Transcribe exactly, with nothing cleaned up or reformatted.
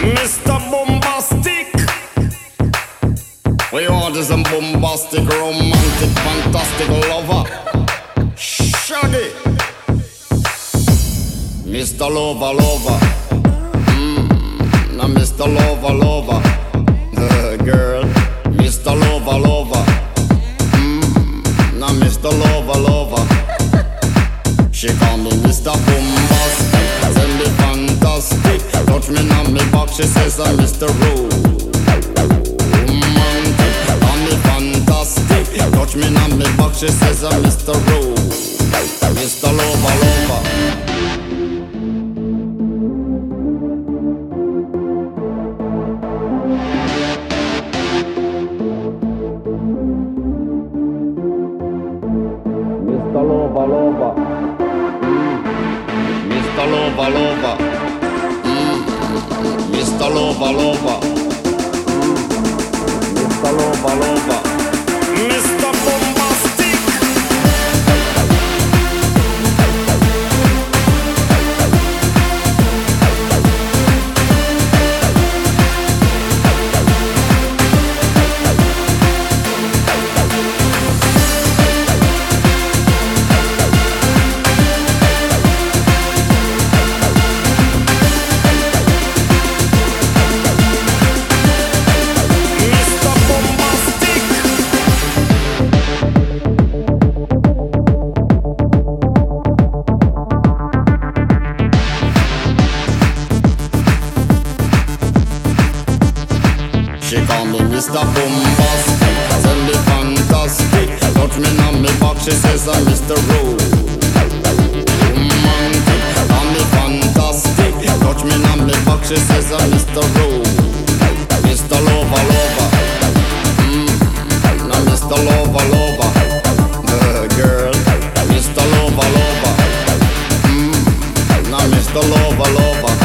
Mister Bombastic. We order some bombastic, romantic, fantastic lover. Shaggy. Mister Lover, lover. Mm, now Mister Lover, lover. Uh, girl, Mister Lover, lover. Mm, now Mister Lover, lover. She call me Mister Bombastic, tell me fantastic. Touch me on me back, she says I'm Mister Romantic. Call me fantastic, touch me on me back, she says I'm Mister Ro, Mister Lover, lover. Mister Lover, lover. Mister Lover, lover. Mm. Mister Lover, lover. Mm. Mister Lover, lover. Mister Bombastic. She call me Mister Bombastic, tell me fantastic. Touch me on me back, she says I'm Mister Romantic. Call me fantastic, touch me on me back, she says I'm Mister Ro, Mister Lover, lover. Mm, now Mister Lover, lover. Uh, girl, Mister Lover, lover. Mm, now Mister Lover, lover.